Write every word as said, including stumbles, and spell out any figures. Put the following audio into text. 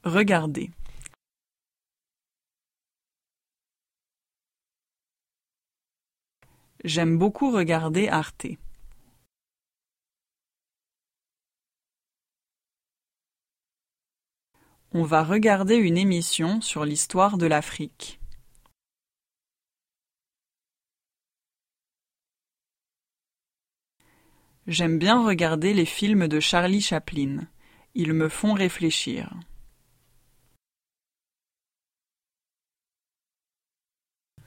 Regarder. J'aime beaucoup regarder Arte. On va regarder une émission sur l'histoire de l'Afrique. J'aime bien regarder les films de Charlie Chaplin. Ils me font réfléchir.